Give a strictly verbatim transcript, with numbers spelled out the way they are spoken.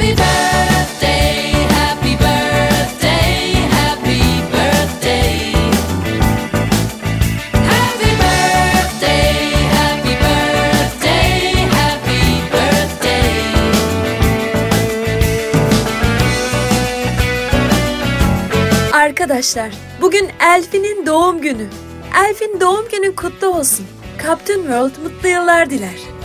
Happy birthday, happy birthday, happy birthday. Happy birthday, happy birthday, happy birthday. Arkadaşlar, bugün Elfie'nin doğum günü. Elfie'nin doğum günü kutlu olsun. Captain World mutlu yıllar diler.